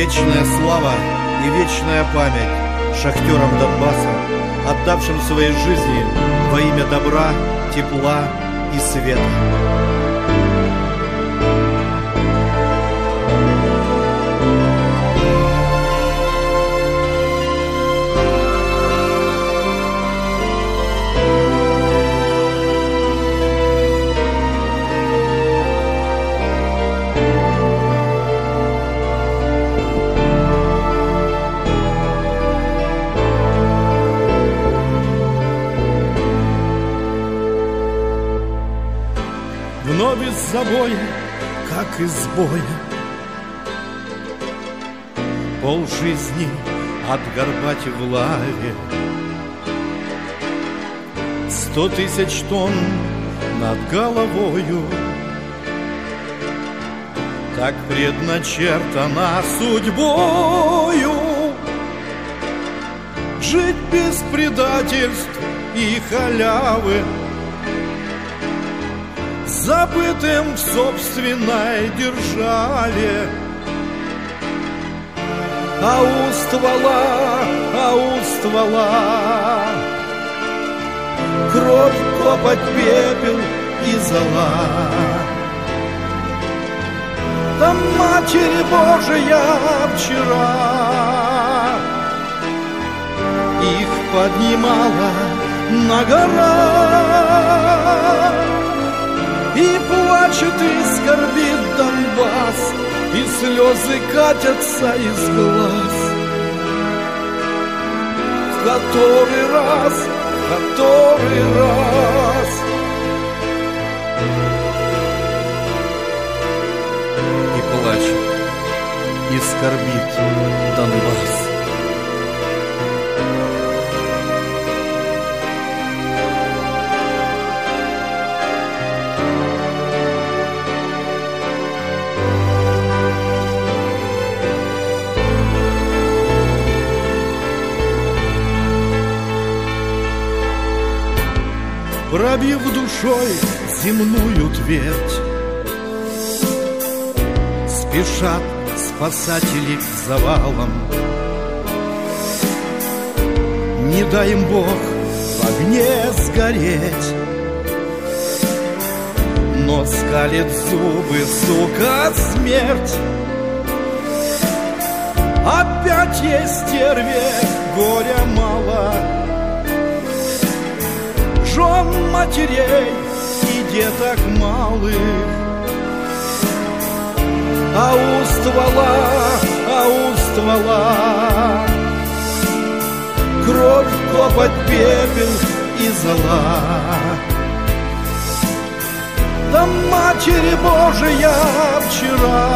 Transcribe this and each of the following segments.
Вечная слава и вечная память шахтерам Донбасса, отдавшим свои жизни во имя добра, тепла и света. Вновь из забоя, как из боя, полжизни отгорбать в лаве, 100 тысяч тонн над головою. Так предначертано судьбою жить без предательств и халявы, забытым в собственной державе. А у ствола кровь, копоть, пепел и зола. Там Матери Божия вчера их поднимала на горах. И плачет, и скорбит Донбасс, и слезы катятся из глаз. В который раз И плачет, и скорбит Донбасс. Пробив душой земную твердь, спешат спасатели к завалам. Не дай им Бог в огне сгореть, но скалит зубы, сука, смерть. Опять ей стерве горя мало, жен, матерей и деток малых. А у ствола кровь, копоть, пепел и зола. Там Матери Божия вчера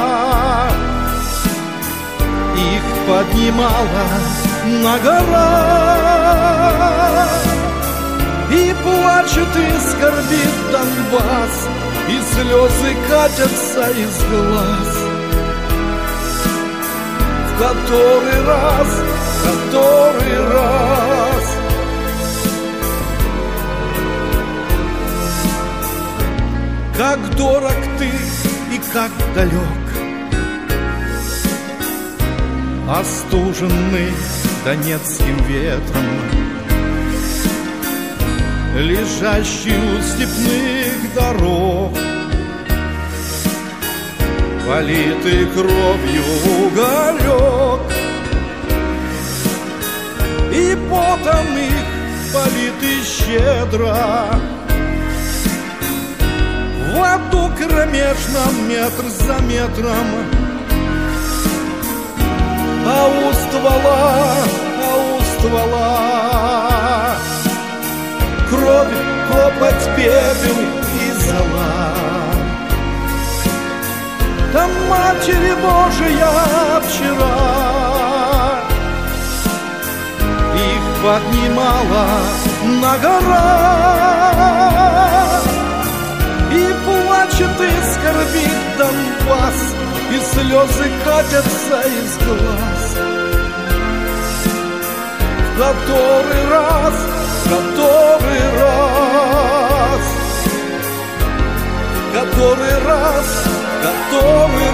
их поднимала на горах. И плачет, и скорбит Донбасс, и слезы катятся из глаз. В который раз как дорог ты и как далек, остуженный донецким ветром, лежащий у степных дорог, политый кровью уголек, и потом их политый щедро. В аду кромешном метр за метром, а у ствола кровь, копоть, пепел и зола. Там Матери Божия вчера их поднимала на горах. И плачет, и скорбит Донбасс, и слезы катятся из глаз. В который раз который